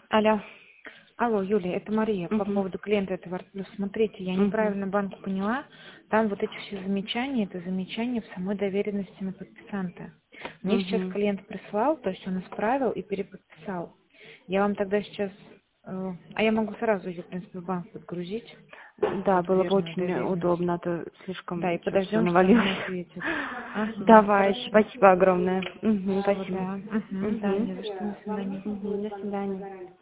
Алло. Алло, Юлия, это Мария. По Мгм. поводу клиента этого Артплюс. Смотрите, я Мгм. неправильно банку поняла. Там вот эти все замечания, это замечания в самой доверенности на подписанта. Мне сейчас Мгм. клиент прислал, то есть он исправил и переподписал. Я вам тогда сейчас... А я могу сразу ее, в принципе, в банк подгрузить, Да, вот в было бы верную очень доверенность. удобно, а то Да, слишком и сейчас все подождем, что он навалилось. мне ответит. Ага, Давай, хорошо. спасибо огромное. Все, Спасибо. да. Да, Мгм. не за что, до свидания. До свидания.